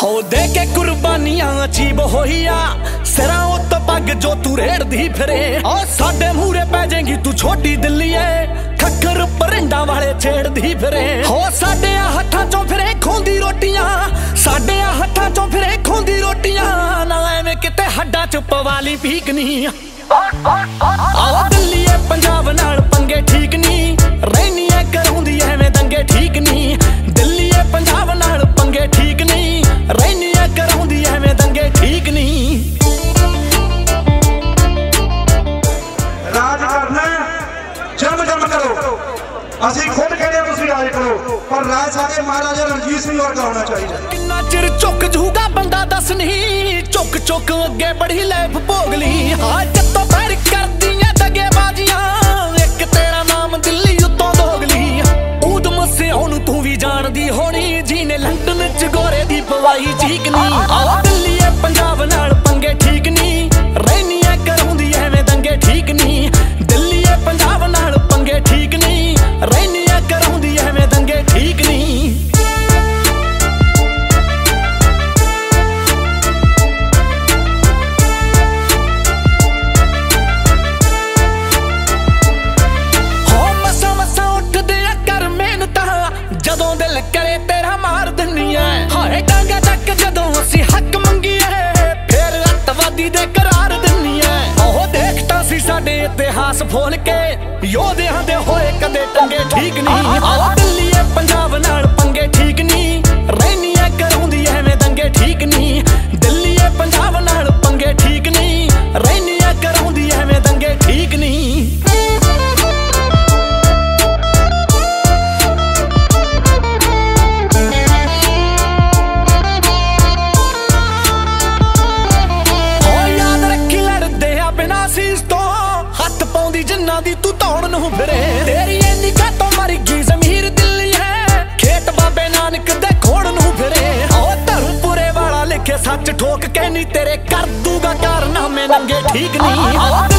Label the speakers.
Speaker 1: हो दे के कुर्बानियां अजीब होइया सिरा उत्त पग जो तू रेड़दी फिरे और साडे मूरे पै जाएगी तू छोटी दिल्लीए खक्कर परिंडा वाले छेड़दी फिरे हो साडे हत्थां चों फिरे खोंदी रोटियां साडे हत्थां चों फिरे खोंदी रोटियां ना एवें किते हड्डां च पवाली पीकनी आओ दिल्लीए पंजाब नाल पंगे ठीक नहीं रहनी है कराउंदी एवें दंगे ठीक नहीं दिल्लीए पंजाब नाल पंगे ठीक नहीं रहनी है कराउंदी एवें दंगे ठीक नहीं
Speaker 2: राज करना जम जम करो ਅਸੀਂ खुद कहते तुसीं राज करो पर राज साडे महाराजा रणजीत सिंह वर्गा होना चाहिए
Speaker 1: किन्ना चिर झुक जूगा बंदा दस नहीं झुक झुक अगे बड़ी लैफ भोगली हाँ जत्तों पैर करदियां दगेबाजियां एक तेरा नाम दिल्ली उत्तों दोगली ऊधम से ओनू तू भी जानदी होनी जीने लंदन च गोरे दी पवाई ठीक नहीं आओ दिल्लीए पंजाब नाल पंगे ठीक नहीं रहनी है कराउंदी एवें दंगे ठीक नहीं दिल्लीए पंजाब नाल पंगे ठीक नहीं रहनी है कराउंदी एवें दंगे ठीक नहीं जदों दिल करे तेरा मार दिन्नी है हाय डांगा चक जदों असी हक मंगी है फिर अतवादी दे करार दिन्नी है ओह देखता सी साडे इतिहास फोल के योधियां दे होए कदे टंगे ठीक नहीं आओ दिल्लीए पंजाब नाल पंगे ठीक नहीं रहनी है कराउंदी एवें दंगे ठीक नहीं दिल्लीए पंजाब नाल पंगे ठीक नहीं रहनी है कराउंदी एवें दंगे ठीक नहीं जिन्ना दी तू तौण नूं फिरे तेरी इन्नी घाटों मर गई जमीर दिल्ली है खेत बाबे नानक दे खोड़ नूं फिरे ओ धर्मपुरे वाला लिखे सच ठोक के नहीं तेरे कर दूगा कारनामे नंगे ठीक नहीं